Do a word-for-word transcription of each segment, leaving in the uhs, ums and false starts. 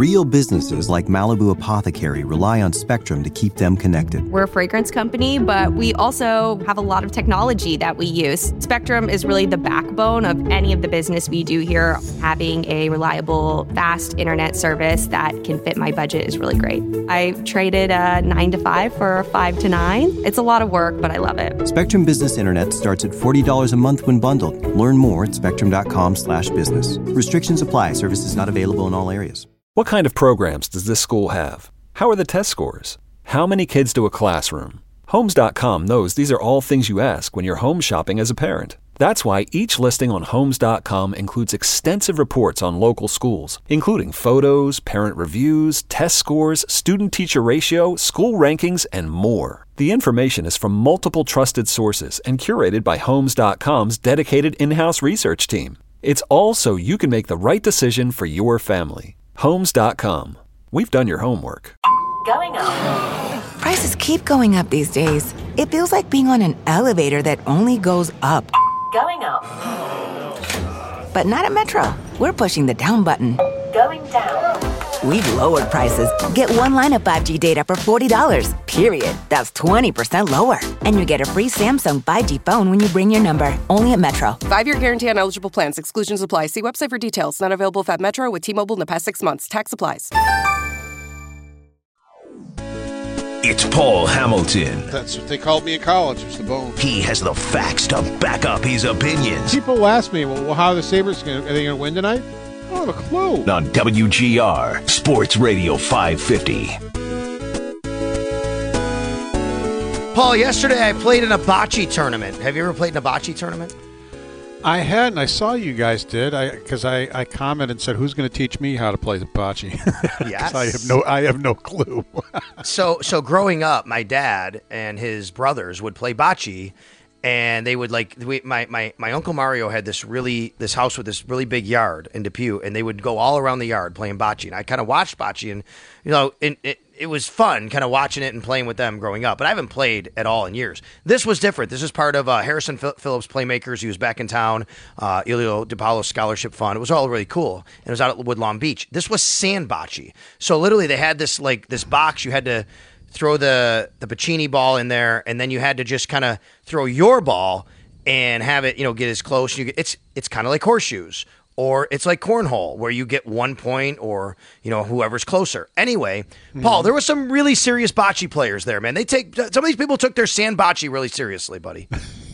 Real businesses like Malibu Apothecary rely on Spectrum to keep them connected. We're a fragrance company, but we also have a lot of technology that we use. Spectrum is really the backbone of any of the business we do here. Having a reliable, fast internet service that can fit my budget is really great. I traded a nine to five for a five to nine. It's a lot of work, but I love it. Spectrum Business Internet starts at forty dollars a month when bundled. Learn more at spectrum.com slash business. Restrictions apply. Services not available in all areas. What kind of programs does this school have? How are the test scores? How many kids do a classroom? Homes dot com knows these are all things you ask when you're home shopping as a parent. That's why each listing on Homes dot com includes extensive reports on local schools, including photos, parent reviews, test scores, student-teacher ratio, school rankings, and more. The information is from multiple trusted sources and curated by Homes dot com's dedicated in-house research team. It's all so you can make the right decision for your family. Homes dot com. We've done your homework. Going up. Prices keep going up these days. It feels like being on an elevator that only goes up. Going up. But not at Metro. We're pushing the down button. Going down. We've lowered prices. Get one line of five G data for forty dollars, period. That's twenty percent lower. And you get a free Samsung five G phone when you bring your number. Only at Metro. Five-year guarantee on eligible plans. Exclusions apply. See website for details. Not available if at Metro with T-Mobile in the past six months. Tax applies. It's Paul Hamilton. That's what they called me in college. It's the bone. He has the facts to back up his opinions. People ask me, well, how are the Sabres going to, are they going to win tonight? I don't have a clue. On W G R, Sports Radio five fifty. Paul, yesterday I played in a bocce tournament. Have you ever played in a bocce tournament? I hadn't. I saw you guys did. I because I, I commented and said, "Who's going to teach me how to play the bocce?" Yes. I have no. I have no clue. so so growing up, my dad and his brothers would play bocce, and they would like we, my my my uncle Mario had this really this house with this really big yard in Depew, and they would go all around the yard playing bocce. And I kind of watched bocce, and you know, it, it it was fun kind of watching it and playing with them growing up. But I haven't played at all in years. This was different. This is part of uh, Harrison Phillips Playmakers. He was back in town. Uh, Elio DiPaolo Scholarship Fund. It was all really cool, and it was out at Woodlawn Beach. This was sand bocce. So literally, they had this like this box. You had to throw the the Pacini ball in there, and then you had to just kind of throw your ball and have it, you know, get as close. You get, it's it's kind of like horseshoes, or it's like cornhole, where you get one point, or you know, whoever's closer. Anyway, mm-hmm. Paul, there were some really serious bocce players there, man. They take some of these people took their sand bocce really seriously, buddy.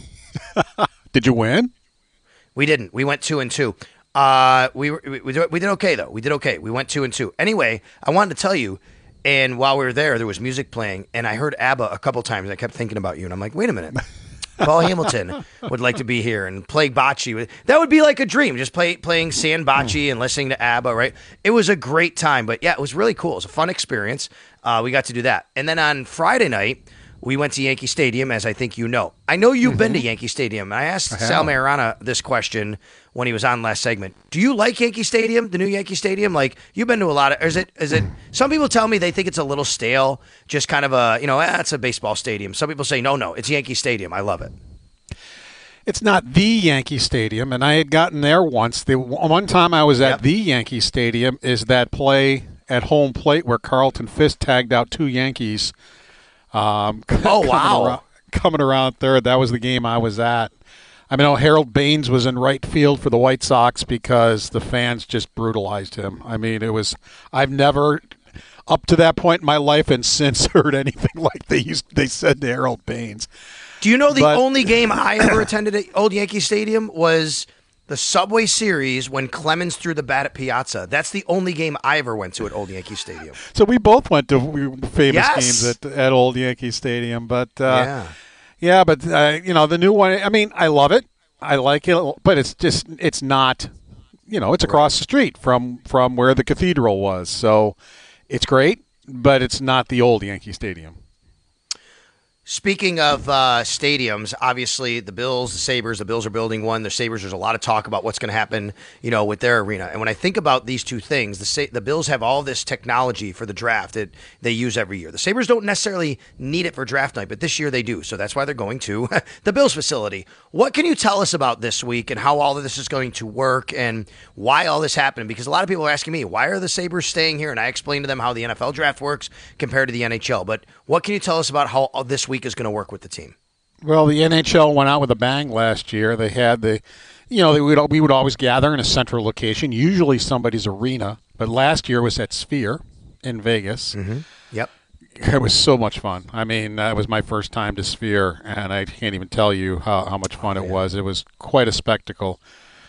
Did you win? We didn't. We went two and two. Uh, we were we, we did, we did okay though. We did okay. We went two and two. Anyway, I wanted to tell you. And while we were there, there was music playing, and I heard ABBA a couple times, and I kept thinking about you, and I'm like, wait a minute. Paul Hamilton would like to be here and play bocce. That would be like a dream, just play, playing sand bocce and listening to ABBA, right? It was a great time, but yeah, it was really cool. It was a fun experience. Uh, we got to do that. And then on Friday night, we went to Yankee Stadium, as I think you know. I know you've mm-hmm. been to Yankee Stadium. I asked I Sal Mayorana this question when he was on last segment. Do you like Yankee Stadium, the new Yankee Stadium? Like, you've been to a lot of, is it, is it, some people tell me they think it's a little stale, just kind of a, you know, eh, it's a baseball stadium. Some people say, no, no, it's Yankee Stadium. I love it. It's not the Yankee Stadium, and I had gotten there once. The one time I was at yep. the Yankee Stadium is that play at home plate where Carlton Fisk tagged out two Yankees. Um, oh, wow. Around, coming around third. That was the game I was at. I mean, Harold Baines was in right field for the White Sox because the fans just brutalized him. I mean, it was – I've never, up to that point in my life and since, heard anything like they used, they said to Harold Baines. Do you know the but, only game I ever attended at Old Yankee Stadium was the Subway Series when Clemens threw the bat at Piazza? That's the only game I ever went to at Old Yankee Stadium. So we both went to famous yes. games at, at Old Yankee Stadium. But, uh, yeah. Yeah, but, uh, you know, the new one, I mean, I love it. I like it, but it's just, it's not, you know, it's across right. the street from, from where the cathedral was. So it's great, but it's not the old Yankee Stadium. Speaking of uh, stadiums, obviously the Bills, the Sabres, the Bills are building one. The Sabres, there's a lot of talk about what's going to happen, you know, with their arena. And when I think about these two things, the Sa- the Bills have all this technology for the draft that they use every year. The Sabres don't necessarily need it for draft night, but this year they do. So that's why they're going to the Bills facility. What can you tell us about this week and how all of this is going to work and why all this happened? Because a lot of people are asking me, why are the Sabres staying here? And I explained to them how the N F L draft works compared to the N H L. But what can you tell us about how this week is going to work with the team? Well, the N H L went out with a bang last year. They had the, you know, they would, we would always gather in a central location, usually somebody's arena. But last year was at Sphere in Vegas. Mm-hmm. Yep. It was so much fun. I mean, that was my first time to Sphere, and I can't even tell you how, how much fun oh, it yeah. was. It was quite a spectacle.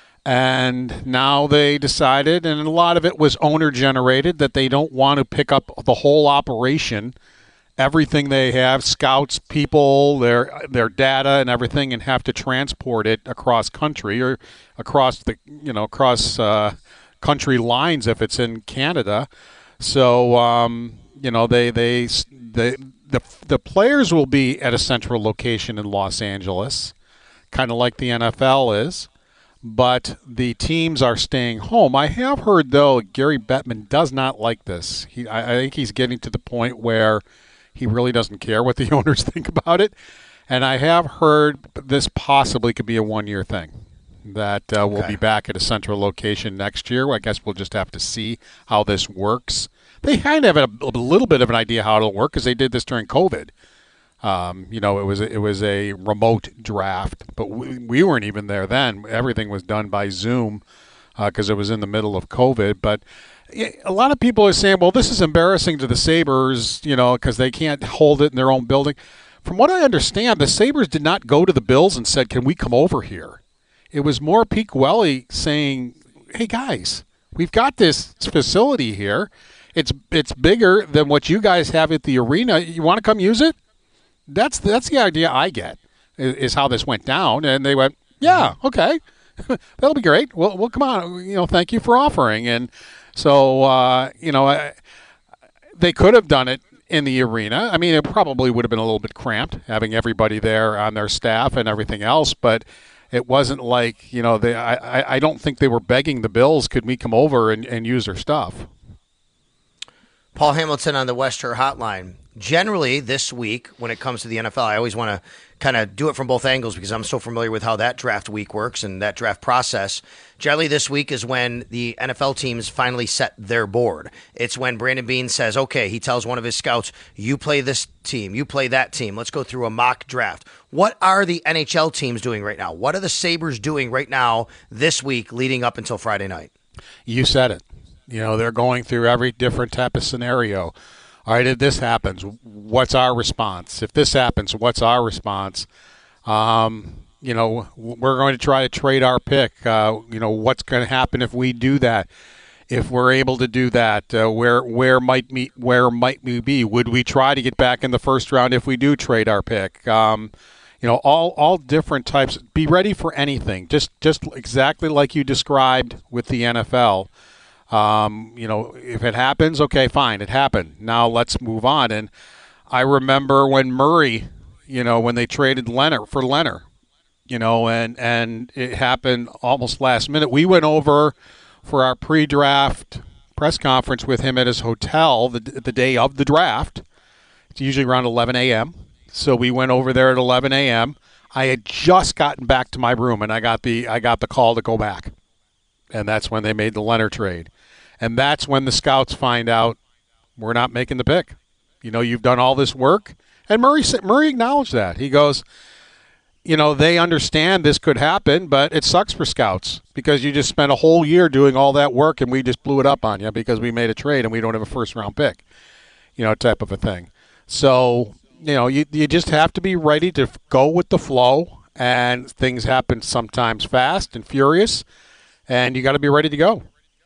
And now they decided, and a lot of it was owner-generated, that they don't want to pick up the whole operation, everything they have, scouts, people, their their data and everything, and have to transport it across country or across the, you know, across uh, country lines if it's in Canada. So, um, you know, they, they, they, the, the players will be at a central location in Los Angeles, kind of like the N F L is. But the teams are staying home. I have heard, though, Gary Bettman does not like this. He, I, I think he's getting to the point where he really doesn't care what the owners think about it. And I have heard this possibly could be a one-year thing, that uh, okay. we'll be back at a central location next year. I guess we'll just have to see how this works. They kind of have a, a little bit of an idea how it'll work because they did this during COVID. Um, you know, it was it was a remote draft, but we, we weren't even there then. Everything was done by Zoom because uh, it was in the middle of COVID. But a lot of people are saying, well, this is embarrassing to the Sabres, you know, because they can't hold it in their own building. From what I understand, the Sabres did not go to the Bills and said, can we come over here? It was more Pete Welly saying, hey, guys, we've got this facility here. It's it's bigger than what you guys have at the arena. You want to come use it? That's that's the idea I get, is, is how this went down. And they went, yeah, okay, that'll be great. Well, well, come on, you know, thank you for offering. And so, uh, you know, I, they could have done it in the arena. I mean, it probably would have been a little bit cramped having everybody there on their staff and everything else, but it wasn't like, you know, they. I, I don't think they were begging the Bills, could we come over and, and use their stuff? Paul Hamilton on the Wester Hotline. Generally, this week, when it comes to the N F L, I always want to kind of do it from both angles because I'm so familiar with how that draft week works and that draft process. Generally, this week is when the N F L teams finally set their board. It's when Brandon Beane says, okay, he tells one of his scouts, you play this team, you play that team. Let's go through a mock draft. What are the N H L teams doing right now? What are the Sabres doing right now this week leading up until Friday night? You said it. You know, they're going through every different type of scenario. All right, if this happens, what's our response? If this happens, what's our response? Um, you know, we're going to try to trade our pick. Uh, you know, what's going to happen if we do that? If we're able to do that, uh, where where might we where might we be? Would we try to get back in the first round if we do trade our pick? Um, you know, all all different types. Be ready for anything. Just just exactly like you described with the N F L. Um, you know, if it happens, okay, fine, it happened. Now let's move on. And I remember when Murray, you know, when they traded Leonard for Leonard, you know, and, and it happened almost last minute. We went over for our pre-draft press conference with him at his hotel the the day of the draft. It's usually around eleven a.m. So we went over there at eleven a.m. I had just gotten back to my room, and I got the I got the call to go back. And that's when they made the Leonard trade. And that's when the scouts find out we're not making the pick. You know, you've done all this work. And Murray Murray acknowledged that. He goes, you know, they understand this could happen, but it sucks for scouts because you just spent a whole year doing all that work and we just blew it up on you because we made a trade and we don't have a first-round pick, you know, type of a thing. So, you know, you, you just have to be ready to go with the flow, and things happen sometimes fast and furious, and you got to be ready to go.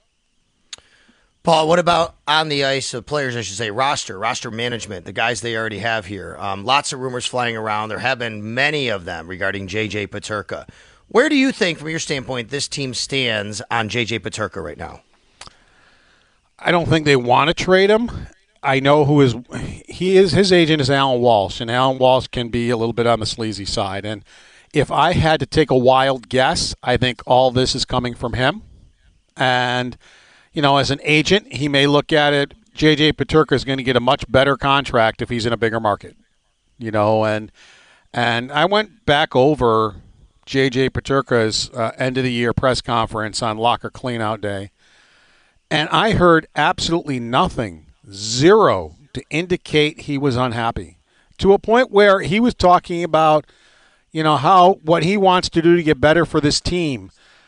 Paul, what about on the ice, the players, I should say, roster, roster management, the guys they already have here? Um, lots of rumors flying around. There have been many of them regarding J J Peterka. Where do you think, from your standpoint, this team stands on J J Peterka right now? I don't think they want to trade him. I know who his he is his agent is Alan Walsh, and Alan Walsh can be a little bit on the sleazy side. And if I had to take a wild guess, I think all this is coming from him. And, you know, as an agent, he may look at it, J J Peterka is going to get a much better contract if he's in a bigger market. You know, and and I went back over J J Peterka's uh, end-of-the-year press conference on Locker Cleanout Day, and I heard absolutely nothing, zero, to indicate he was unhappy, to a point where he was talking about, you know, how what he wants to do to get better for this team,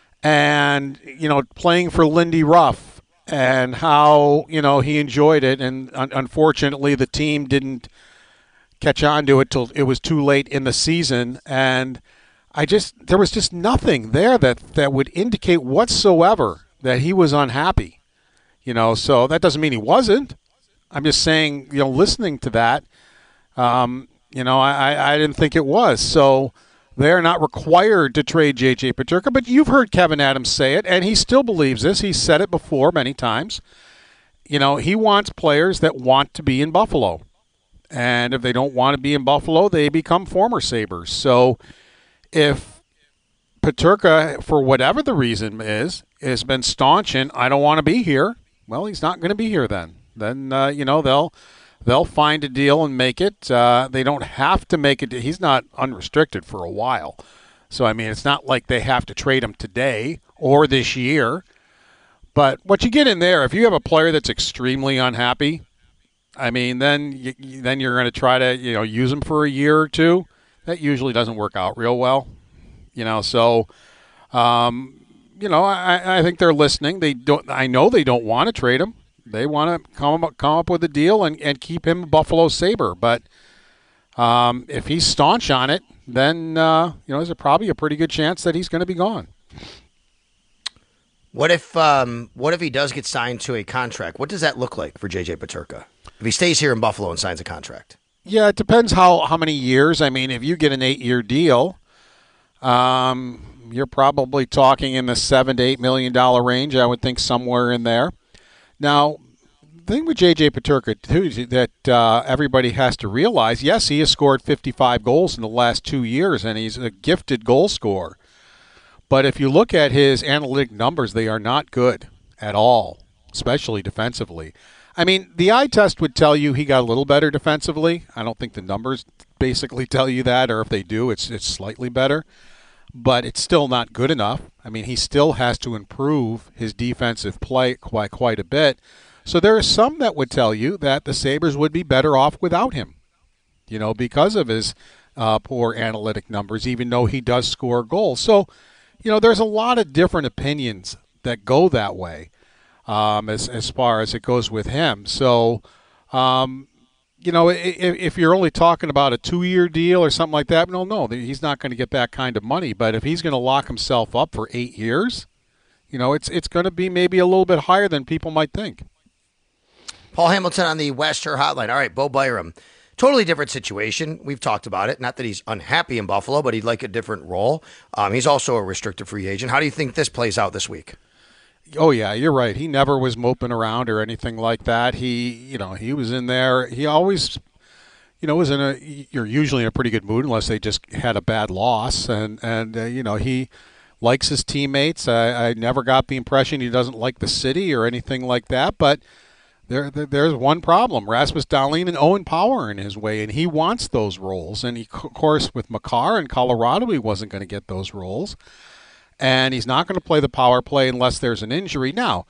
and, you know, playing for Lindy Ruff, and how, you know, he enjoyed it, and un- unfortunately the team didn't catch on to it till it was too late in the season. And I just there was just nothing there that, that would indicate whatsoever that he was unhappy. You know, so that doesn't mean he wasn't. I'm just saying, you know, listening to that, um, you know, I, I didn't think it was. So they're not required to trade J J Peterka, but you've heard Kevin Adams say it, and he still believes this. He's said it before many times. You know, he wants players that want to be in Buffalo. And if they don't want to be in Buffalo, they become former Sabres. So if Peterka, for whatever the reason is, has been staunch in, I don't want to be here, well, he's not going to be here then. Then, uh, you know, they'll they'll find a deal and make it. Uh, they don't have to make it. He's not unrestricted for a while. So, I mean, it's not like they have to trade him today or this year. But what you get in there, if you have a player that's extremely unhappy, I mean, then you, then you're going to try to, you know, use him for a year or two. That usually doesn't work out real well, you know. So, um, you know, I, I think they're listening. They don't. I know they don't want to trade him. They want to come up, come up with a deal and, and keep him a Buffalo Sabre. But um, if he's staunch on it, then uh, you know, there's a, probably a pretty good chance that he's going to be gone. What if um, what if he does get signed to a contract? What does that look like for J J Peterka if he stays here in Buffalo and signs a contract? Yeah, it depends how, how many years. I mean, if you get an eight-year deal, um, you're probably talking in the seven to eight million dollar range. I would think somewhere in there. Now, the thing with J J Peterka too that uh, everybody has to realize: yes, he has scored fifty-five goals in the last two years, and he's a gifted goal scorer. But if you look at his analytic numbers, they are not good at all, especially defensively. I mean, the eye test would tell you he got a little better defensively. I don't think the numbers basically tell you that, or if they do, it's it's slightly better. But it's still not good enough. I mean, he still has to improve his defensive play quite, quite a bit. So there are some that would tell you that the Sabres would be better off without him, you know, because of his uh, poor analytic numbers, even though he does score goals. So, you know, there's a lot of different opinions that go that way um, as as far as it goes with him. So, um, you know, if, if you're only talking about a two-year deal or something like that, no, no, he's not going to get that kind of money. But if he's going to lock himself up for eight years, you know, it's it's going to be maybe a little bit higher than people might think. Paul Hamilton on the Wester Hotline. All right, Bo Byram. Totally different situation. We've talked about it. Not that he's unhappy in Buffalo, but he'd like a different role. Um, he's also a restricted free agent. How do you think this plays out this week? Oh, yeah, you're right. He never was moping around or anything like that. He, you know, he was in there. He always, you know, was in a, you're usually in a pretty good mood unless they just had a bad loss. And, and uh, you know, he likes his teammates. I, I never got the impression he doesn't like the city or anything like that. But There, there, there's one problem. Rasmus Dahlin and Owen Power in his way, and he wants those roles. And, he, of course, with Makar in Colorado, he wasn't going to get those roles. And he's not going to play the power play unless there's an injury. Now,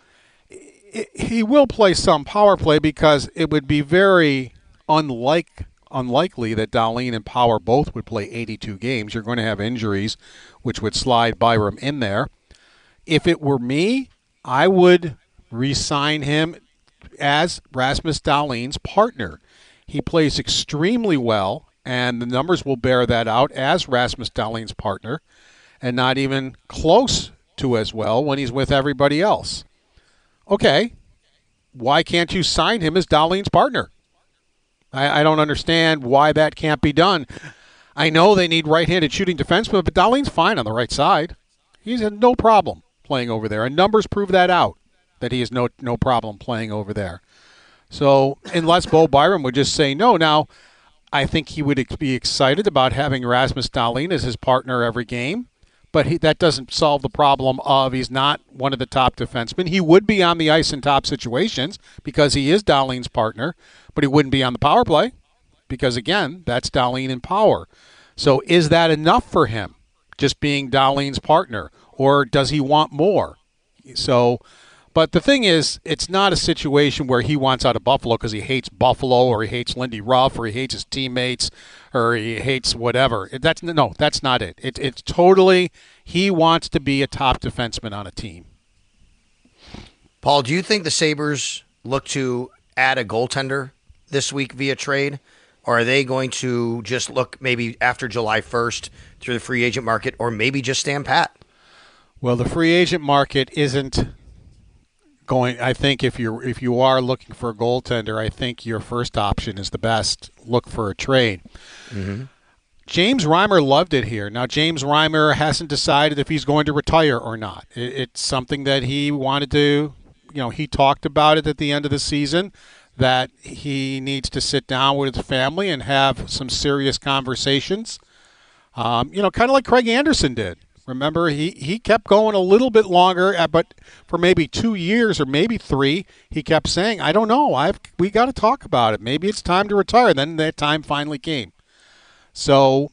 he will play some power play because it would be very unlike, unlikely that Dahlin and Power both would play eighty-two games. You're going to have injuries, which would slide Byram in there. If it were me, I would re-sign him as Rasmus Dahlin's partner. He plays extremely well, and the numbers will bear that out as Rasmus Dahlin's partner, and not even close to as well when he's with everybody else. Okay, why can't you sign him as Dahlin's partner? I, I don't understand why that can't be done. I know they need right-handed shooting defensemen, but Dahlin's fine on the right side. He's had no problem playing over there, and numbers prove that out, that he has no no problem playing over there. So unless Bo Byram would just say no. Now, I think he would be excited about having Rasmus Dahlin as his partner every game, but he, that doesn't solve the problem of he's not one of the top defensemen. He would be on the ice in top situations because he is Dahlin's partner, but he wouldn't be on the power play because, again, that's Dahlin in power. So is that enough for him, just being Dahlin's partner, or does he want more? So... But the thing is, it's not a situation where he wants out of Buffalo because he hates Buffalo or he hates Lindy Ruff or he hates his teammates or he hates whatever. That's no, that's not it. it. It's totally he wants to be a top defenseman on a team. Paul, do you think the Sabres look to add a goaltender this week via trade? Or are they going to just look maybe after July first through the free agent market or maybe just stand pat? Well, the free agent market isn't... Going, I think if you're if you are looking for a goaltender, I think your first option is the best. Look for a trade. Mm-hmm. James Reimer loved it here. Now James Reimer hasn't decided if he's going to retire or not. It, it's something that he wanted to, you know, he talked about it at the end of the season that he needs to sit down with his family and have some serious conversations. Um, you know, kind of like Craig Anderson did. Remember, he, he kept going a little bit longer, but for maybe two years or maybe three, he kept saying, I don't know, I've we got to talk about it. Maybe it's time to retire. Then that time finally came. So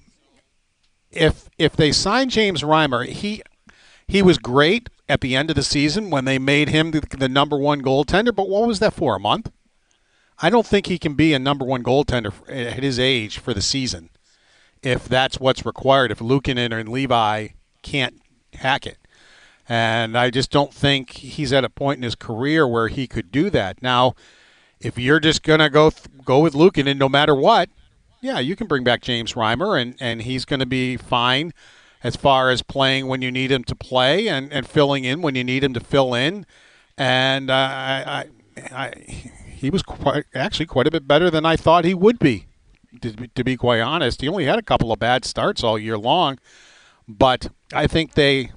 if if they signed James Reimer, he he was great at the end of the season when they made him the, the number one goaltender, but what was that for, a month? I don't think he can be a number one goaltender at his age for the season if that's what's required, if Luukkonen and Levi can't hack it. And I just don't think he's at a point in his career where he could do that. Now, if you're just going to go th- go with Luukkonen no matter what, yeah, you can bring back James Reimer, and, and he's going to be fine as far as playing when you need him to play and, and filling in when you need him to fill in. And uh, I, I, I, he was quite actually quite a bit better than I thought he would be, to, to be quite honest. He only had a couple of bad starts all year long. But I think they,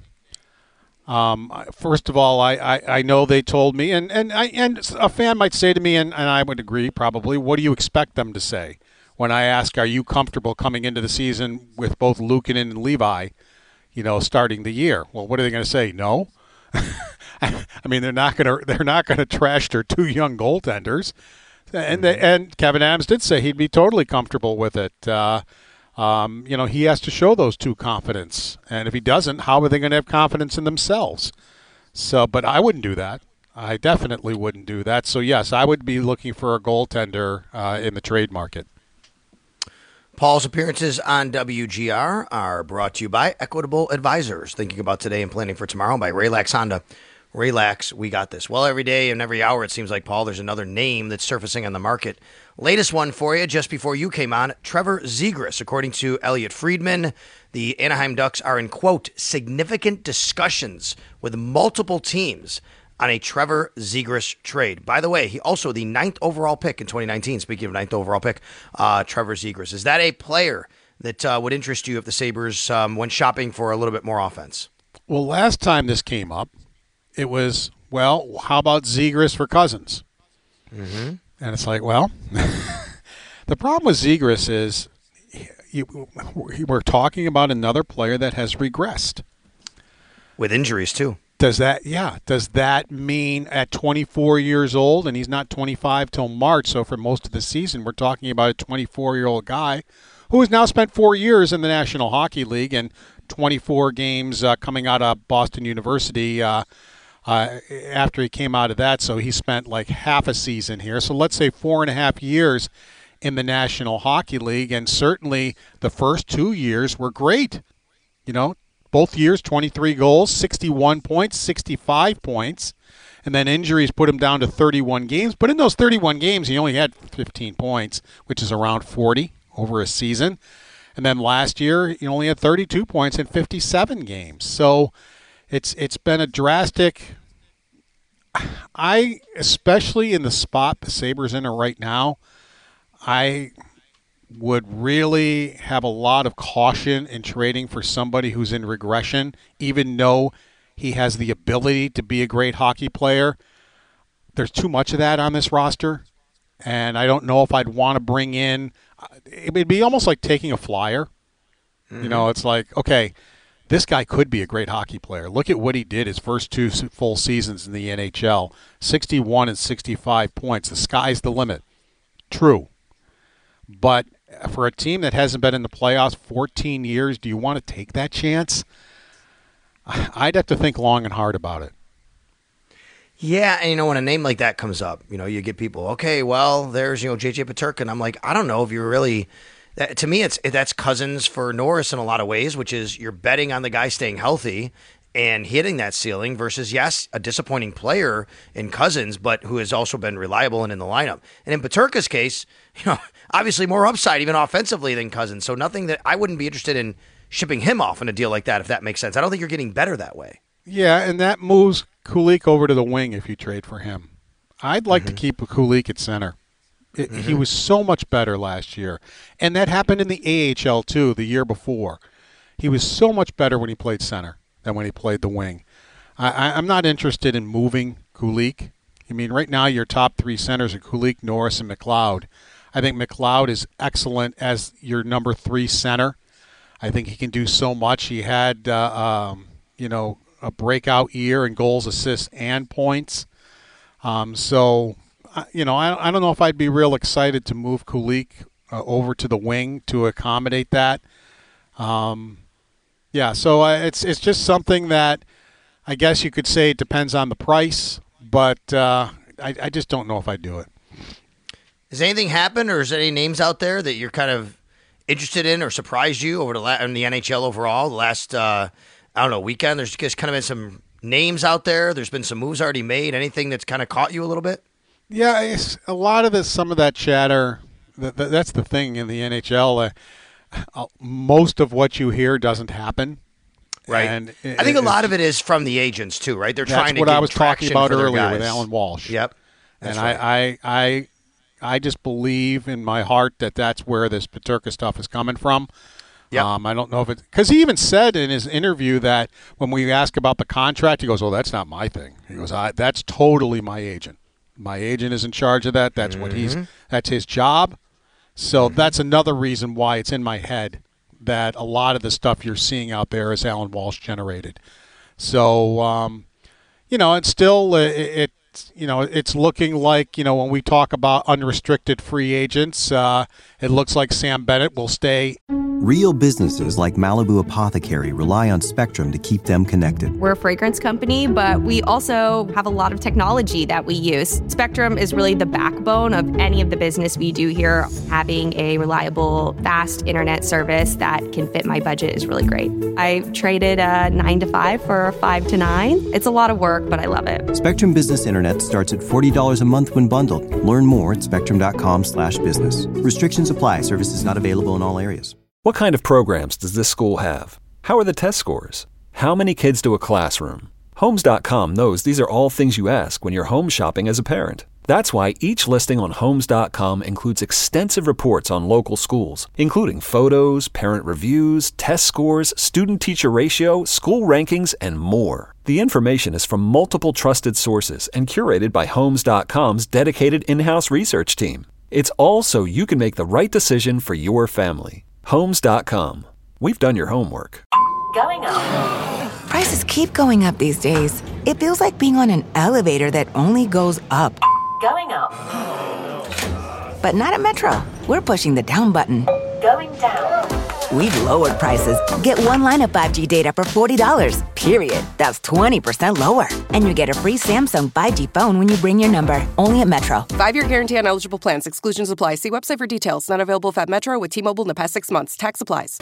um, first of all, I, I, I know they told me, and, and, I, and a fan might say to me, and, and I would agree probably, what do you expect them to say? When I ask, are you comfortable coming into the season with both Luukkonen and Levi, you know, starting the year? Well, what are they going to say? No? I mean, they're not going to they're not going to trash their two young goaltenders. And, they, and Kevin Adams did say he'd be totally comfortable with it. Uh Um, you know, he has to show those two confidence. And if he doesn't, how are they going to have confidence in themselves? So, but I wouldn't do that. I definitely wouldn't do that. So, yes, I would be looking for a goaltender uh, in the trade market. Paul's appearances on W G R are brought to you by Equitable Advisors. Thinking about today and planning for tomorrow by Relax Honda. Relax, we got this. Well, every day and every hour, it seems like, Paul, there's another name that's surfacing on the market. Latest one for you, just before you came on, Trevor Zegras. According to Elliot Friedman, the Anaheim Ducks are in, quote, significant discussions with multiple teams on a Trevor Zegras trade. By the way, he also the ninth overall pick in twenty nineteen. Speaking of ninth overall pick, uh, Trevor Zegras. Is that a player that uh, would interest you if the Sabres um, went shopping for a little bit more offense? Well, last time this came up, it was, well, how about Zegras for Cousins? Mm-hmm. And it's like, well, the problem with Zegras is you, we're talking about another player that has regressed. With injuries, too. Does that, yeah, does that mean at twenty-four years old, and he's not twenty-five till March, so for most of the season we're talking about a twenty-four-year-old guy who has now spent four years in the National Hockey League and twenty-four games uh, coming out of Boston University uh, uh, after he came out of that, so he spent like half a season here. So let's say four and a half years in the National Hockey League, and certainly the first two years were great, you know. Both years, twenty-three goals, sixty-one points, sixty-five points, and then injuries put him down to thirty-one games. But in those thirty-one games, he only had fifteen points, which is around forty over a season. And then last year, he only had thirty-two points in fifty-seven games. So it's it's been a drastic. I, especially in the spot the Sabres in are right now, I would really have a lot of caution in trading for somebody who's in regression, even though he has the ability to be a great hockey player. There's too much of that on this roster. And I don't know if I'd want to bring in – it would be almost like taking a flyer. Mm-hmm. You know, it's like, okay, this guy could be a great hockey player. Look at what he did his first two full seasons in the N H L, sixty-one and sixty-five points. The sky's the limit. True. But for a team that hasn't been in the playoffs fourteen years, do you want to take that chance? I'd have to think long and hard about it. Yeah, and you know, when a name like that comes up, you know, you get people, okay, well, there's, you know, J J Peterka, and I'm like, I don't know if you're really that, to me, it's that's Cousins for Norris in a lot of ways, which is you're betting on the guy staying healthy and hitting that ceiling versus, yes, a disappointing player in Cousins, but who has also been reliable and in the lineup. And in Peterka's case, you know, obviously more upside even offensively than Cousins. So nothing that I wouldn't be interested in shipping him off in a deal like that, if that makes sense. I don't think you're getting better that way. Yeah, and that moves Kulich over to the wing if you trade for him. I'd like mm-hmm. to keep Kulich at center. It, mm-hmm. He was so much better last year. And that happened in the A H L, too, the year before. He was so much better when he played center than when he played the wing. I, I, I'm not interested in moving Kulich. I mean, right now your top three centers are Kulich, Norris, and McLeod. I think McLeod is excellent as your number three center. I think he can do so much. He had, uh, um, you know, a breakout year in goals, assists, and points. Um, so... You know, I, I don't know if I'd be real excited to move Kulich uh, over to the wing to accommodate that. Um, yeah, so uh, it's it's just something that I guess you could say it depends on the price, but uh, I, I just don't know if I'd do it. Has anything happened, or is there any names out there that you're kind of interested in or surprised you over the la- in the N H L overall the last, uh, I don't know, weekend? There's just kind of been some names out there. There's been some moves already made. Anything that's kind of caught you a little bit? Yeah, it's a lot of this, some of that chatter, that, that, that's the thing in the N H L. Uh, uh, most of what you hear doesn't happen. Right. And it, I think a lot of it is from the agents, too, right? They're trying to get That's what I was talking about earlier guys. with Alan Walsh. Yep. That's and right. I, I, I, I just believe in my heart that that's where this Peterka stuff is coming from. Yep. Um, I don't know if it – because he even said in his interview that when we ask about the contract, he goes, well, that's not my thing. He goes, I, that's totally my agent. My agent is in charge of that. That's mm-hmm. what he's. That's his job. So mm-hmm. that's another reason why it's in my head that a lot of the stuff you're seeing out there is Alan Walsh generated. So, um, you know, it's still it, it. You know, it's looking like, you know, when we talk about unrestricted free agents, uh, it looks like Sam Bennett will stay. Real businesses like Malibu Apothecary rely on Spectrum to keep them connected. We're a fragrance company, but we also have a lot of technology that we use. Spectrum is really the backbone of any of the business we do here. Having a reliable, fast internet service that can fit my budget is really great. I traded a nine to five for a five to nine. It's a lot of work, but I love it. Spectrum Business Internet starts at forty dollars a month when bundled. Learn more at spectrum.com slash business. Restrictions apply. Services not available in all areas. What kind of programs does this school have? How are the test scores? How many kids to a classroom? Homes dot com knows these are all things you ask when you're home shopping as a parent. That's why each listing on Homes dot com includes extensive reports on local schools, including photos, parent reviews, test scores, student-teacher ratio, school rankings, and more. The information is from multiple trusted sources and curated by Homes dot com's dedicated in-house research team. It's all so you can make the right decision for your family. Homes dot com. We've done your homework. Going up. Prices keep going up these days. It feels like being on an elevator that only goes up. Going up. But not at Metro. We're pushing the down button. Going down. We've lowered prices. Get one line of five G data for forty dollars, period. That's twenty percent lower. And you get a free Samsung five G phone when you bring your number. Only at Metro. Five-year guarantee on eligible plans. Exclusions apply. See website for details. Not available at Metro with T-Mobile in the past six months. Tax applies.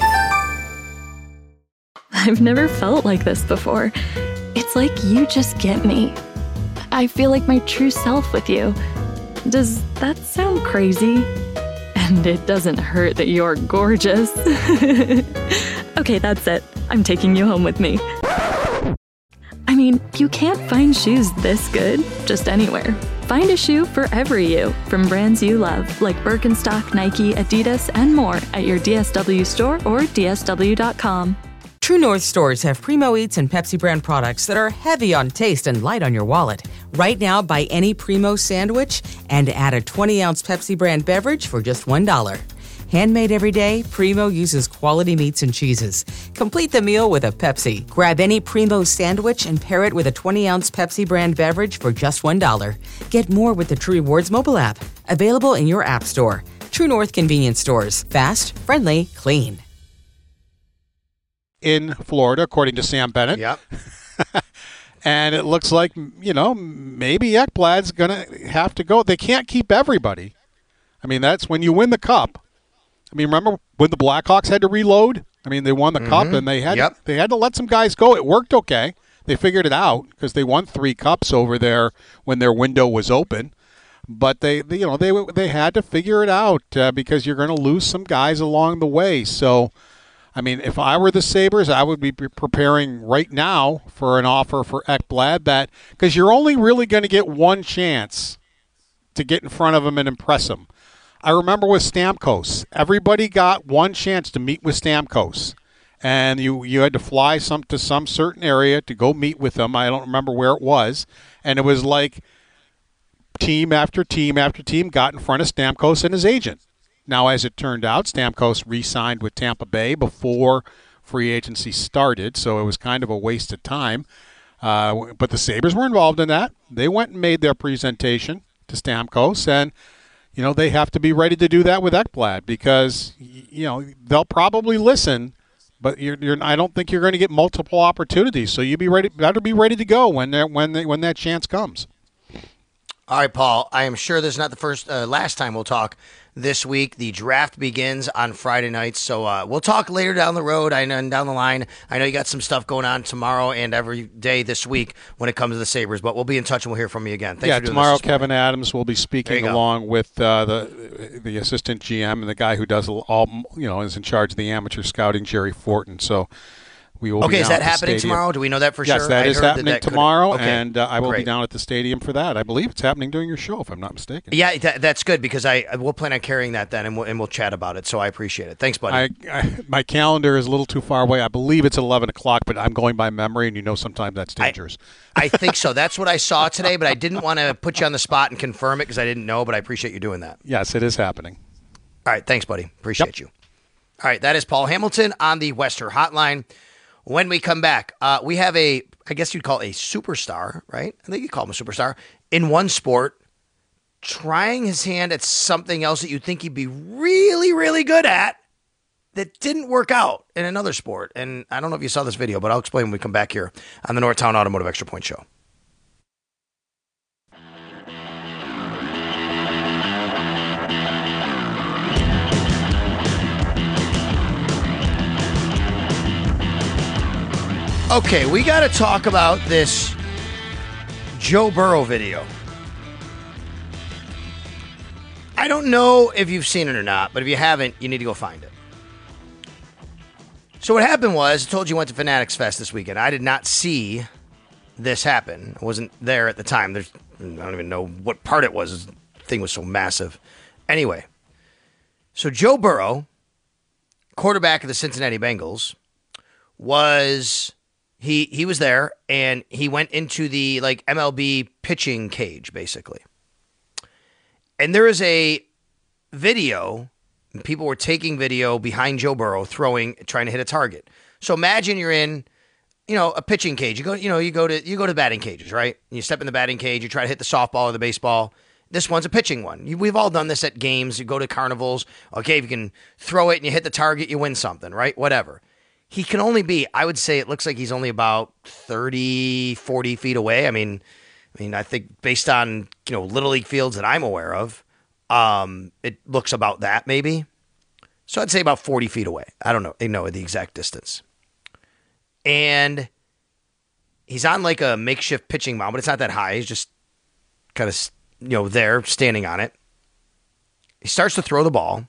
I've never felt like this before. It's like you just get me. I feel like my true self with you. Does that sound crazy? And it doesn't hurt that you're gorgeous. Okay, that's it. I'm taking you home with me. I mean, you can't find shoes this good just anywhere. Find a shoe for every you from brands you love, like Birkenstock, Nike, Adidas, and more at your D S W store or D S W dot com. True North stores have Primo Eats and Pepsi brand products that are heavy on taste and light on your wallet. Right now, buy any Primo sandwich and add a twenty-ounce Pepsi brand beverage for just one dollar. Handmade every day, Primo uses quality meats and cheeses. Complete the meal with a Pepsi. Grab any Primo sandwich and pair it with a twenty-ounce Pepsi brand beverage for just one dollar. Get more with the True Rewards mobile app. Available in your app store. True North Convenience Stores. Fast, friendly, clean. In Florida, according to Sam Bennett. Yep. And it looks like, you know, maybe Ekblad's going to have to go. They can't keep everybody. I mean, that's when you win the Cup. I mean, remember when the Blackhawks had to reload? I mean, they won the mm-hmm. Cup, and they had yep. they had to let some guys go. It worked okay. They figured it out because they won three Cups over there when their window was open. But they, they you know, they they had to figure it out uh, because you're going to lose some guys along the way. So, I mean, if I were the Sabres, I would be preparing right now for an offer for Ekblad, that because you're only really going to get one chance to get in front of him and impress him. I remember with Stamkos, everybody got one chance to meet with Stamkos, and you you had to fly some to some certain area to go meet with him. I don't remember where it was, and it was like team after team after team got in front of Stamkos and his agent. Now, as it turned out, Stamkos re-signed with Tampa Bay before free agency started, so it was kind of a waste of time. Uh, but the Sabres were involved in that. They went and made their presentation to Stamkos, and you know, they have to be ready to do that with Ekblad because, you know, they'll probably listen, but you're, you're, I don't think you're going to get multiple opportunities. So you be ready, better be ready to go when when they, when that chance comes. All right, Paul, I am sure this is not the first, uh, last time we'll talk this week. The draft begins on Friday nights, so uh, we'll talk later down the road I know, and down the line. I know you got some stuff going on tomorrow and every day this week when it comes to the Sabres, but we'll be in touch and we'll hear from you again. Thanks yeah, for doing tomorrow this this Kevin Adams will be speaking along with uh, the the assistant G M and the guy who does all, you know, is in charge of the amateur scouting, Jerry Fortin. So we will. Okay, be is that happening stadium. tomorrow? Do we know that for yes, sure? Yes, that I is heard happening that that tomorrow, okay. and uh, I will Great. be down at the stadium for that. I believe it's happening during your show, if I'm not mistaken. Yeah, that, that's good because I we'll plan on carrying that then, and we'll, and we'll chat about it. So I appreciate it. Thanks, buddy. I, I, my calendar is a little too far away. I believe it's at eleven o'clock, but I'm going by memory, and you know sometimes that's dangerous. I, I think so. That's what I saw today, but I didn't want to put you on the spot and confirm it because I didn't know, but I appreciate you doing that. Yes, it is happening. All right, thanks, buddy. Appreciate yep. you. All right, that is Paul Hamilton on the Wester Hotline. When we come back, uh, we have a, I guess you'd call it a superstar, right? I think you call him a superstar, in one sport, trying his hand at something else that you'd think he'd be really, really good at that didn't work out in another sport. And I don't know if you saw this video, but I'll explain when we come back here on the Northtown Automotive Extra Point Show. Okay, we got to talk about this Joe Burrow video. I don't know if you've seen it or not, but if you haven't, you need to go find it. So what happened was, I told you I went to Fanatics Fest this weekend. I did not see this happen. I wasn't there at the time. There's, I don't even know what part it was. The thing was so massive. Anyway, so Joe Burrow, quarterback of the Cincinnati Bengals, was... He he was there, and he went into the like M L B pitching cage, basically. And there is a video, and people were taking video behind Joe Burrow throwing, trying to hit a target. So imagine you're in, you know, a pitching cage. You go, you know, you go to you go to batting cages, right? And you step in the batting cage, you try to hit the softball or the baseball. This one's a pitching one. You, we've all done this at games. You go to carnivals. Okay, if you can throw it and you hit the target, you win something, right? Whatever. He can only be, I would say it looks like he's only about thirty, forty feet away. I mean, I mean, I think based on, you know, Little League fields that I'm aware of, um, it looks about that maybe. So I'd say about forty feet away. I don't know. I know the exact distance. And he's on like a makeshift pitching mound, but it's not that high. He's just kind of, you know, there standing on it. He starts to throw the ball.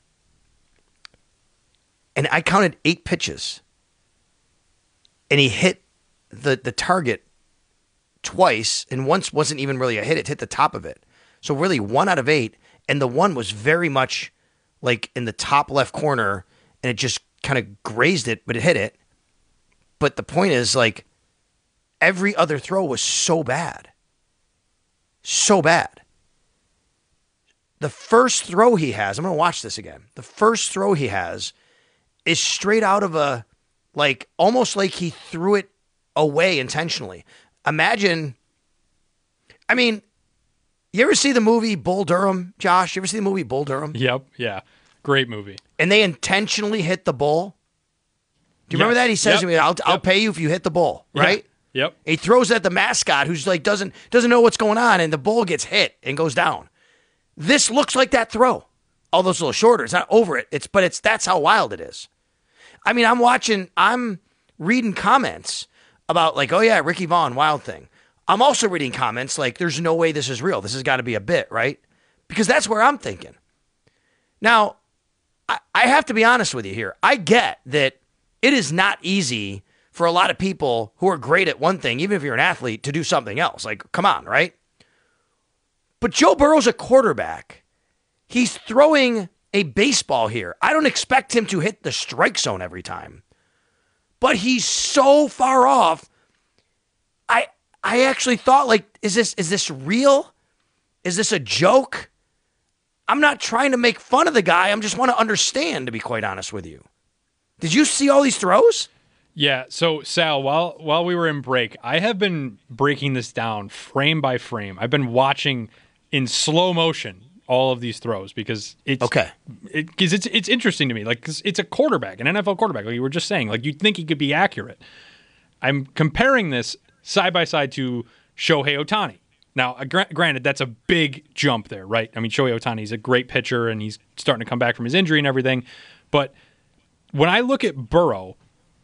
And I counted eight pitches. And he hit the, the target twice, and once wasn't even really a hit. It hit the top of it. So really one out of eight, and the one was very much like in the top left corner, and it just kind of grazed it, but it hit it. But the point is, like, every other throw was so bad. so bad. The first throw he has, I'm going to watch this again. The first throw he has is straight out of a, like, almost like he threw it away intentionally. Imagine, I mean, you ever see the movie Bull Durham, Josh? You ever see the movie Bull Durham? Yep, yeah. Great movie. And they intentionally hit the bull? Do you Yes. remember that? He says Yep. to me, I'll, I'll Yep. pay you if you hit the bull, right? Yeah. Yep. He throws it at the mascot who's like, doesn't, doesn't know what's going on, and the bull gets hit and goes down. This looks like that throw. Although it's a little shorter. It's not over it. It's, but it's, that's how wild it is. I mean, I'm watching, I'm reading comments about like, oh yeah, Ricky Vaughn, wild thing. I'm also reading comments like, there's no way this is real. This has got to be a bit, right? Because that's where I'm thinking. Now, I, I have to be honest with you here. I get that it is not easy for a lot of people who are great at one thing, even if you're an athlete, to do something else. Like, come on, right? But Joe Burrow's a quarterback. He's throwing a baseball here. I don't expect him to hit the strike zone every time. But he's so far off. I I actually thought, like, is this is this real? Is this a joke? I'm not trying to make fun of the guy. I just want to understand, to be quite honest with you. Did you see all these throws? Yeah, so Sal, while while we were in break, I have been breaking this down frame by frame. I've been watching in slow motion all of these throws because it's okay. Because it, it's it's interesting to me. Like 'cause it's a quarterback, an N F L quarterback. Like you were just saying, like you'd think he could be accurate. I'm comparing this side by side to Shohei Ohtani. Now, uh, gra- granted, that's a big jump there, right? I mean, Shohei Ohtani's a great pitcher and he's starting to come back from his injury and everything. But when I look at Burrow,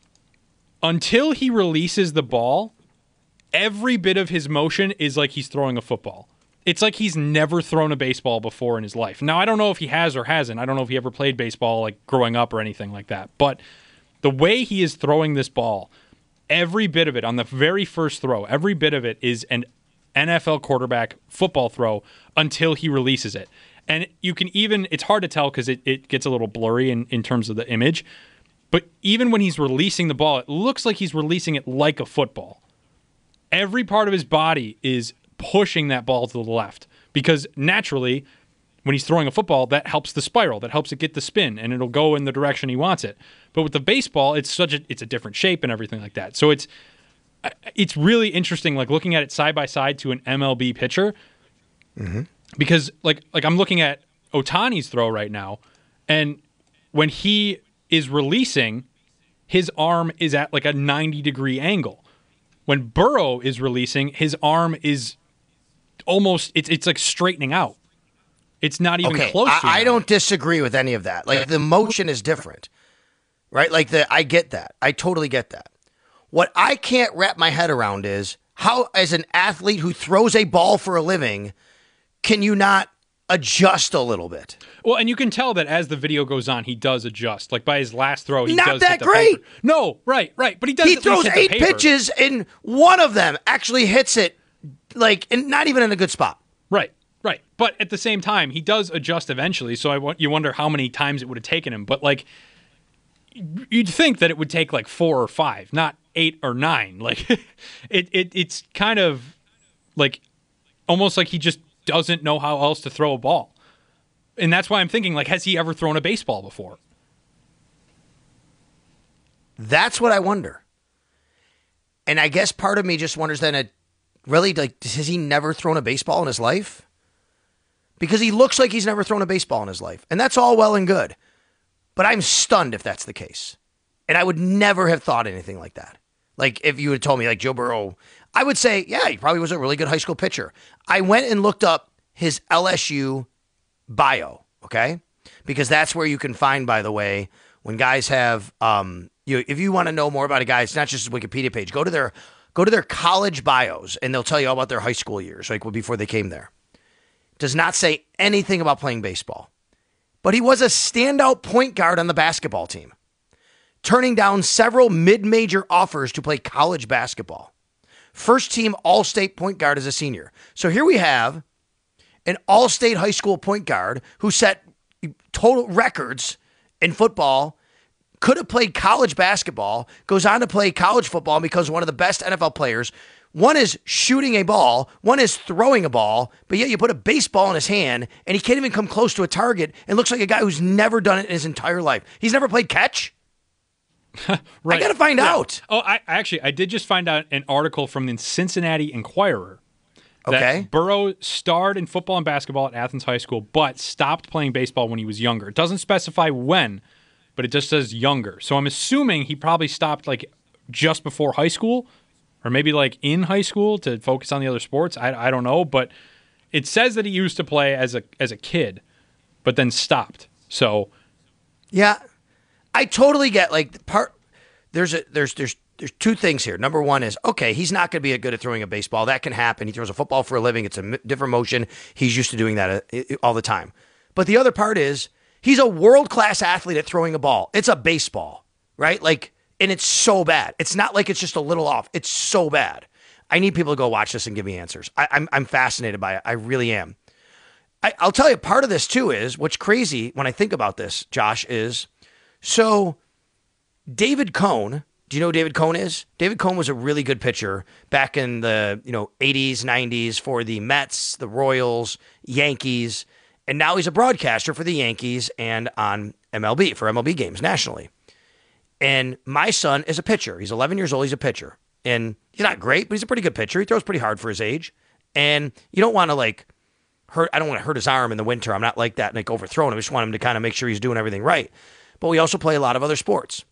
until he releases the ball, every bit of his motion is like he's throwing a football. It's like he's never thrown a baseball before in his life. Now, I don't know if he has or hasn't. I don't know if he ever played baseball like growing up or anything like that. But the way he is throwing this ball, every bit of it on the very first throw, every bit of it is an N F L quarterback football throw until he releases it. And you can even, it's hard to tell because it, it gets a little blurry in, in terms of the image. But even when he's releasing the ball, it looks like he's releasing it like a football. Every part of his body is pushing that ball to the left because naturally, when he's throwing a football, that helps the spiral, that helps it get the spin, and it'll go in the direction he wants it. But with the baseball, it's such a it's a different shape and everything like that. So it's it's really interesting, like looking at it side by side to an M L B pitcher, mm-hmm. because like like I'm looking at Ohtani's throw right now, and when he is releasing, his arm is at like a ninety degree angle. When Burrow is releasing, his arm is almost, it's it's like straightening out. It's not even okay, close to I, I that. don't disagree with any of that. Like the motion is different, right? Like the, I get that. I totally get that. What I can't wrap my head around is how, as an athlete who throws a ball for a living, can you not adjust a little bit? Well, and you can tell that as the video goes on, he does adjust. Like by his last throw, he Not does that hit the great. paper. No, right, right. But he does. He at throws least hit eight the paper. pitches, and one of them actually hits it, like, and not even in a good spot. Right, right. But at the same time, he does adjust eventually. So I want you wonder how many times it would have taken him. But like, you'd think that it would take like four or five, not eight or nine. Like, it, it it's kind of like almost like he just doesn't know how else to throw a ball. And that's why I'm thinking, like, has he ever thrown a baseball before? That's what I wonder. And I guess part of me just wonders then, it, really, like, has he never thrown a baseball in his life? Because he looks like he's never thrown a baseball in his life. And that's all well and good. But I'm stunned if that's the case. And I would never have thought anything like that. Like, if you had told me, like, Joe Burrow, I would say, yeah, he probably was a really good high school pitcher. I went and looked up his L S U bio, okay? Because that's where you can find, by the way, when guys have, um, you if you want to know more about a guy, it's not just his Wikipedia page. Go to their go to their college bios, and they'll tell you all about their high school years, like before they came there. Does not say anything about playing baseball. But he was a standout point guard on the basketball team, turning down several mid-major offers to play college basketball. First team all-state point guard as a senior. So here we have an all-state high school point guard who set total records in football, could have played college basketball, goes on to play college football and becomes one of the best N F L players, One is shooting a ball, one is throwing a ball, but yet you put a baseball in his hand and he can't even come close to a target and looks like a guy who's never done it in his entire life. He's never played catch? Right. I got to find yeah. out. Oh, I actually, I did just find out an article from the Cincinnati Enquirer that Okay. Burrow starred in football and basketball at Athens High School, but stopped playing baseball when he was younger. It doesn't specify when, but it just says younger. So I'm assuming he probably stopped like just before high school, or maybe like in high school to focus on the other sports. I, I don't know, but it says that he used to play as a as a kid, but then stopped. So Yeah, I totally get like part. There's a there's there's there's two things here. Number one is okay, he's not going to be good at throwing a baseball. That can happen. He throws a football for a living. It's a m- different motion. He's used to doing that uh, all the time. But the other part is he's a world class athlete at throwing a ball. It's a baseball, right? Like. And it's so bad. It's not like it's just a little off. It's so bad. I need people to go watch this and give me answers. I, I'm I'm fascinated by it. I really am. I, I'll tell you, part of this too is what's crazy when I think about this, Josh, is so David Cone. Do you know who David Cone is? David Cone was a really good pitcher back in the you know eighties, nineties for the Mets, the Royals, Yankees, and now he's a broadcaster for the Yankees and on M L B for M L B games nationally. And my son is a pitcher. He's eleven years old. He's a pitcher. And he's not great, but he's a pretty good pitcher. He throws pretty hard for his age. And you don't want to like hurt, I don't want to hurt his arm in the winter. I'm not like that and like overthrowing him. I just want him to kind of make sure he's doing everything right. But we also play a lot of other sports.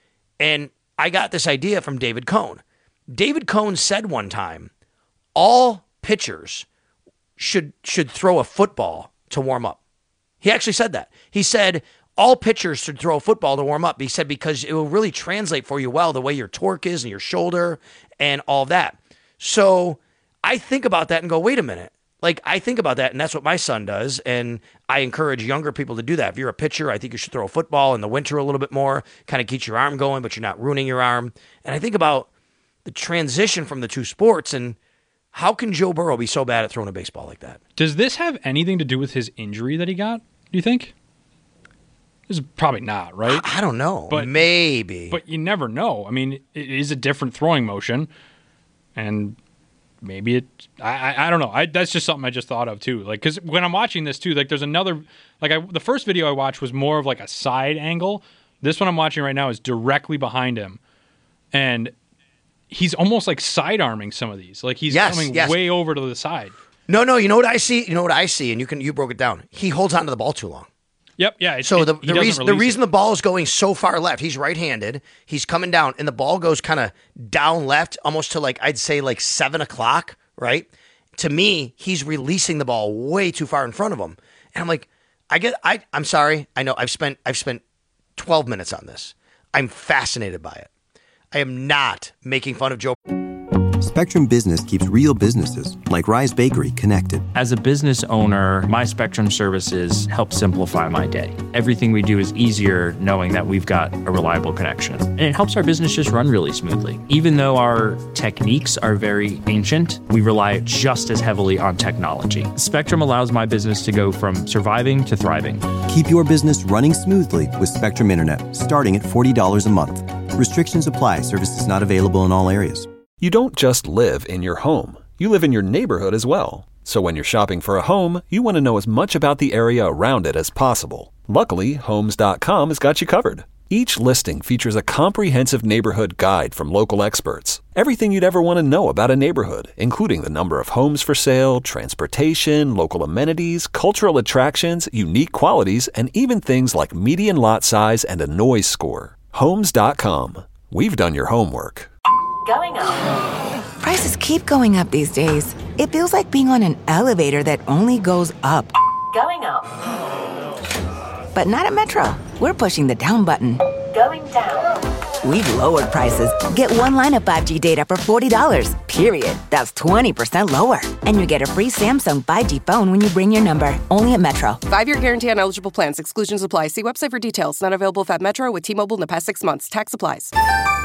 And I got this idea from David Cone. David Cone said one time, all pitchers should should throw a football to warm up. He actually said that. He said, all pitchers should throw a football to warm up. He said, because it will really translate for you well, the way your torque is and your shoulder and all that. So I think about that and go, wait a minute. Like, I think about that, and that's what my son does, and I encourage younger people to do that. If you're a pitcher, I think you should throw a football in the winter a little bit more, kind of keeps your arm going, but you're not ruining your arm. And I think about the transition from the two sports, and how can Joe Burrow be so bad at throwing a baseball like that? Does this have anything to do with his injury that he got, do you think? This is probably not, right? I don't know. But maybe. But you never know. I mean, it is a different throwing motion, and maybe it. I I, I don't know. I, that's just something I just thought of too. Like, because when I'm watching this too, like, there's another. Like, I, the first video I watched was more of like a side angle. This one I'm watching right now is directly behind him, and he's almost like side arming some of these. Like he's Yes, coming yes. way over to the side. No, no. You know what I see? You know what I see? And you can you broke it down. He holds onto the ball too long. Yep, yeah. It, So it, the, he the doesn't reason the release reason it. the ball is going so far left, he's right-handed, he's coming down, and the ball goes kind of down left, almost to like I'd say like seven o'clock, right? To me, he's releasing the ball way too far in front of him, and I'm like, I get, I, I'm sorry, I know I've spent I've spent twelve minutes on this. I'm fascinated by it. I am not making fun of Joe. Spectrum Business keeps real businesses, like Rise Bakery, connected. As a business owner, my Spectrum services help simplify my day. Everything we do is easier knowing that we've got a reliable connection. And it helps our business just run really smoothly. Even though our techniques are very ancient, we rely just as heavily on technology. Spectrum allows my business to go from surviving to thriving. Keep your business running smoothly with Spectrum Internet, starting at forty dollars a month. Restrictions apply. Services not available in all areas. You don't just live in your home. You live in your neighborhood as well. So when you're shopping for a home, you want to know as much about the area around it as possible. Luckily, Homes dot com has got you covered. Each listing features a comprehensive neighborhood guide from local experts. Everything you'd ever want to know about a neighborhood, including the number of homes for sale, transportation, local amenities, cultural attractions, unique qualities, and even things like median lot size and a noise score. Homes dot com. We've done your homework. Going up. Prices keep going up these days. It feels like being on an elevator that only goes up. Going up. But not at Metro. We're pushing the down button. Going down. We've lowered prices. Get one line of five G data for forty dollars, period. That's twenty percent lower. And you get a free Samsung five G phone when you bring your number. Only at Metro. Five-year guarantee on eligible plans. Exclusions apply. See website for details. Not available at Metro with T-Mobile in the past six months. Tax applies.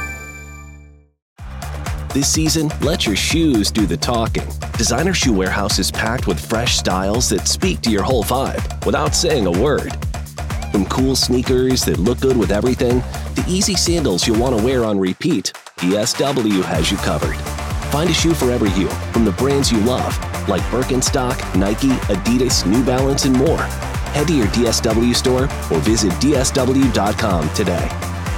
This season, let your shoes do the talking. Designer Shoe Warehouse is packed with fresh styles that speak to your whole vibe without saying a word. From cool sneakers that look good with everything, to easy sandals you'll want to wear on repeat, D S W has you covered. Find a shoe for every you, from the brands you love, like Birkenstock, Nike, Adidas, New Balance, and more. Head to your D S W store or visit D S W dot com today.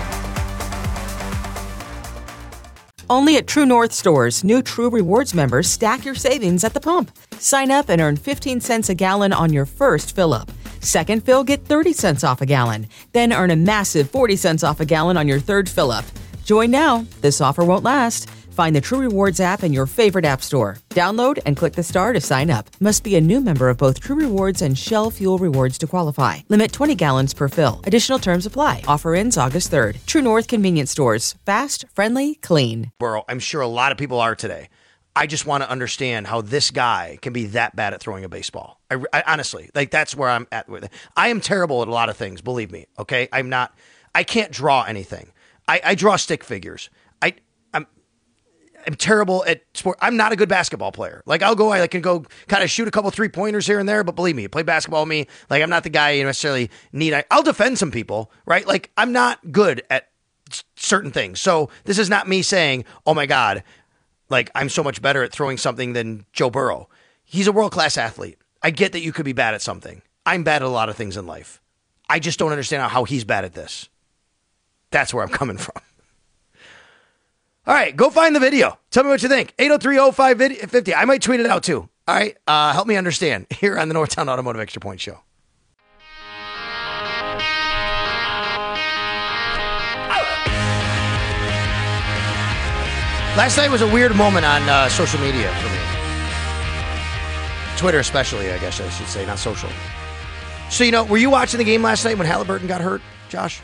Only at True North stores, new True Rewards members stack your savings at the pump. Sign up and earn fifteen cents a gallon on your first fill-up. Second fill, get thirty cents off a gallon. Then earn a massive forty cents off a gallon on your third fill-up. Join now. This offer won't last. Find the True Rewards app in your favorite app store. Download and click the star to sign up. Must be a new member of both True Rewards and Shell Fuel Rewards to qualify. Limit twenty gallons per fill. Additional terms apply. Offer ends August third. True North Convenience Stores. Fast, friendly, clean. Burrow, I'm sure a lot of people are today. I just want to understand how this guy can be that bad at throwing a baseball. I, I honestly, like, that's where I'm at with it. I am terrible at a lot of things, believe me, okay? I'm not, I can't draw anything. I, I draw stick figures. I, I'm I'm terrible at sport. I'm not a good basketball player. Like, I'll go, I can go kind of shoot a couple three pointers here and there, but believe me, you play basketball with me, like, I'm not the guy you necessarily need. I, I'll defend some people, right? Like, I'm not good at certain things. So this is not me saying, oh my God, like, I'm so much better at throwing something than Joe Burrow. He's a world-class athlete. I get that you could be bad at something. I'm bad at a lot of things in life. I just don't understand how he's bad at this. That's where I'm coming from. All right, go find the video. Tell me what you think. eight oh three oh five fifty. I might tweet it out too. All right, uh, help me understand here on the Northtown Automotive Extra Point Show. Last night was a weird moment on uh, social media for me. Twitter especially, I guess I should say, not social. So, you know, were you watching the game last night when Halliburton got hurt, Josh?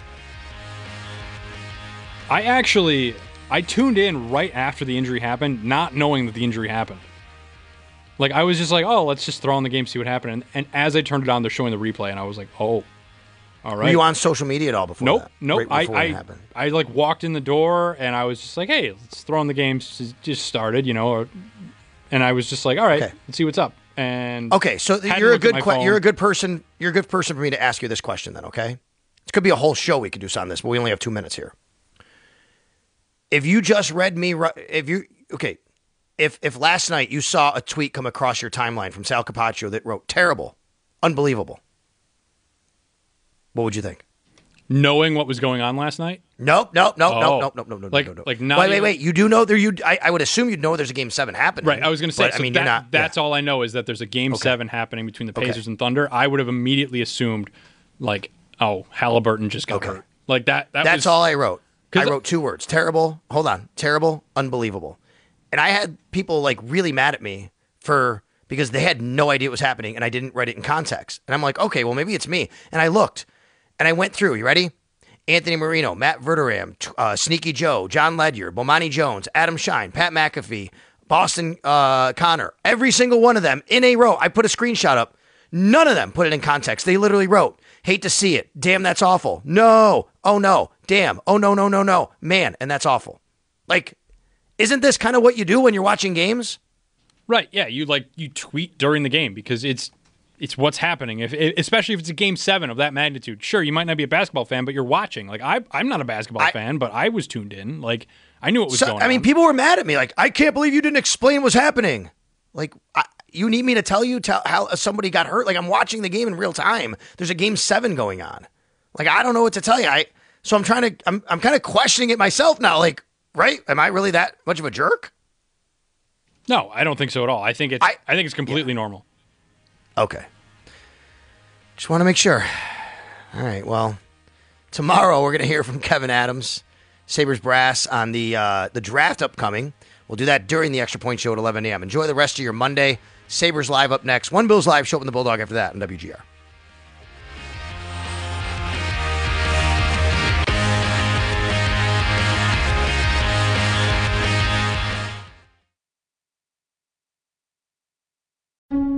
I actually, I tuned in right after the injury happened, not knowing that the injury happened. Like, I was just like, oh, let's just throw on the game, see what happened. And, and as I turned it on, they're showing the replay, and I was like, oh, all right. Were you on social media at all before nope, that? Nope, right nope. I, I, I, like, walked in the door, and I was just like, hey, let's throw on the game. Just started, you know. Or, and I was just like, all right, okay. Let's see what's up. And okay, so you're a good que- you're a good person. You're a good person for me to ask you this question. Then, okay, it could be a whole show we could do on this, but we only have two minutes here. If you just read me, if you okay, if if last night you saw a tweet come across your timeline from Sal Capaccio that wrote terrible, unbelievable, what would you think? Knowing what was going on last night? Nope, nope, nope, oh. nope, nope, nope, nope, nope. Like, nope, nope. like not. Wait, even, wait, wait. You do know there? You, I, I would assume you'd know there's a game seven happening. Right. I was going to say. But, So I mean, that, you're not. That's yeah. all I know is that there's a game okay. seven happening between the Pacers okay. and Thunder. I would have immediately assumed, like, oh, Halliburton just got okay. hurt. Like that. that that's was, all I wrote. I wrote two words: terrible. Hold on, terrible, unbelievable. And I had people like really mad at me for because they had no idea what was happening, and I didn't write it in context. And I'm like, okay, well maybe it's me. And I looked, and I went through. You ready? Anthony Marino, Matt Verderam, uh, Sneaky Joe, John Ledyard, Bomani Jones, Adam Shine, Pat McAfee, Boston uh, Connor. Every single one of them in a row. I put a screenshot up. None of them put it in context. They literally wrote, hate to see it. Damn, that's awful. No. Oh, no. Damn. Oh, no, no, no, no. Man, and that's awful. Like, isn't this kind of what you do when you're watching games? Right. Yeah. You like you tweet during the game because it's it's what's happening. If especially if it's a game seven of that magnitude. Sure, you might not be a basketball fan, but you're watching. Like I, I'm not a basketball I, fan, but I was tuned in. Like I knew what was so, going on. I mean, people were mad at me. Like, I can't believe you didn't explain what's happening. Like, I, you need me to tell you tell, how somebody got hurt? Like, I'm watching the game in real time. There's a game seven going on. Like, I don't know what to tell you. I so I'm trying to. I'm I'm kind of questioning it myself now. Like, right? Am I really that much of a jerk? No, I don't think so at all. I think it's I, I think it's completely yeah. normal. Okay. Just want to make sure. All right. Well, tomorrow we're going to hear from Kevin Adams, Sabres Brass, on the uh, the draft upcoming. We'll do that during the Extra Point Show at eleven a.m. Enjoy the rest of your Monday. Sabres Live up next. One Bills Live, show up in the Bulldog after that on W G R.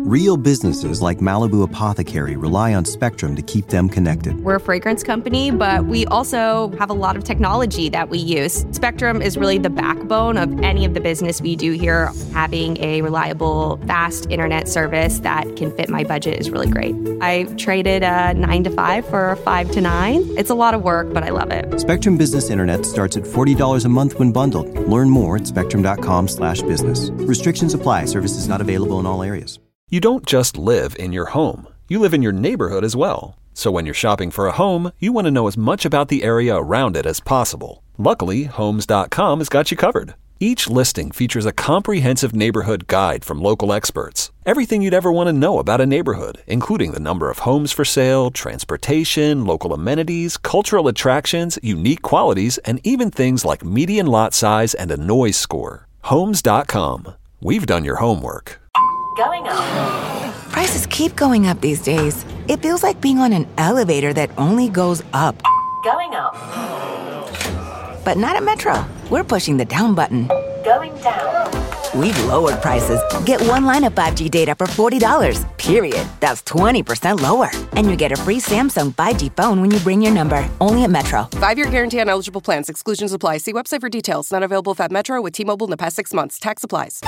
Real businesses like Malibu Apothecary rely on Spectrum to keep them connected. We're a fragrance company, but we also have a lot of technology that we use. Spectrum is really the backbone of any of the business we do here. Having a reliable, fast internet service that can fit my budget is really great. I traded a nine to five for a five to nine. It's a lot of work, but I love it. Spectrum Business Internet starts at forty dollars a month when bundled. Learn more at spectrum.com slash business. Restrictions apply. Services not available in all areas. You don't just live in your home. You live in your neighborhood as well. So when you're shopping for a home, you want to know as much about the area around it as possible. Luckily, Homes dot com has got you covered. Each listing features a comprehensive neighborhood guide from local experts. Everything you'd ever want to know about a neighborhood, including the number of homes for sale, transportation, local amenities, cultural attractions, unique qualities, and even things like median lot size and a noise score. Homes dot com. We've done your homework. Going up. Prices keep going up these days. It feels like being on an elevator that only goes up. Going up. But not at Metro. We're pushing the down button. Going down. We've lowered prices. Get one line of five G data for forty dollars, period. That's twenty percent lower. And you get a free Samsung five G phone when you bring your number. Only at Metro. Five-year guarantee on eligible plans. Exclusions apply. See website for details. Not available at Metro with T-Mobile in the past six months. Tax applies.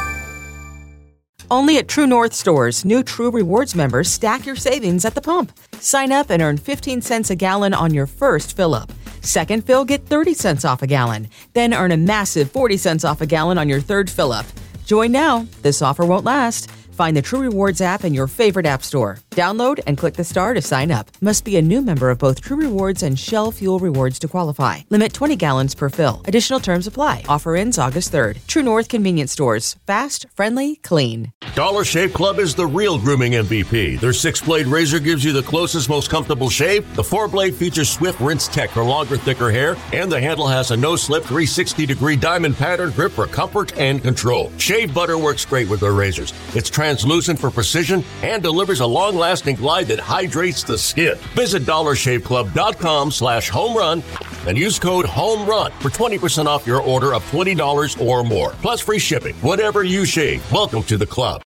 Only at True North stores, new True Rewards members stack your savings at the pump. Sign up and earn fifteen cents a gallon on your first fill-up. Second fill, get thirty cents off a gallon. Then earn a massive forty cents off a gallon on your third fill-up. Join now. This offer won't last. Find the True Rewards app in your favorite app store. Download and click the star to sign up. Must be a new member of both True Rewards and Shell Fuel Rewards to qualify. Limit twenty gallons per fill. Additional terms apply. Offer ends August third. True North Convenience Stores. Fast, friendly, clean. Dollar Shave Club is the real grooming M V P. Their six-blade razor gives you the closest, most comfortable shave. The four-blade features Swift Rinse Tech for longer, thicker hair. And the handle has a no-slip three hundred sixty degree diamond pattern grip for comfort and control. Shave butter works great with their razors. It's translucent for precision and delivers a long-lasting glide that hydrates the skin. Visit dollar shave club dot com slash home run and use code HOMERUN for twenty percent off your order of twenty dollars or more. Plus free shipping. Whatever you shave, welcome to the club.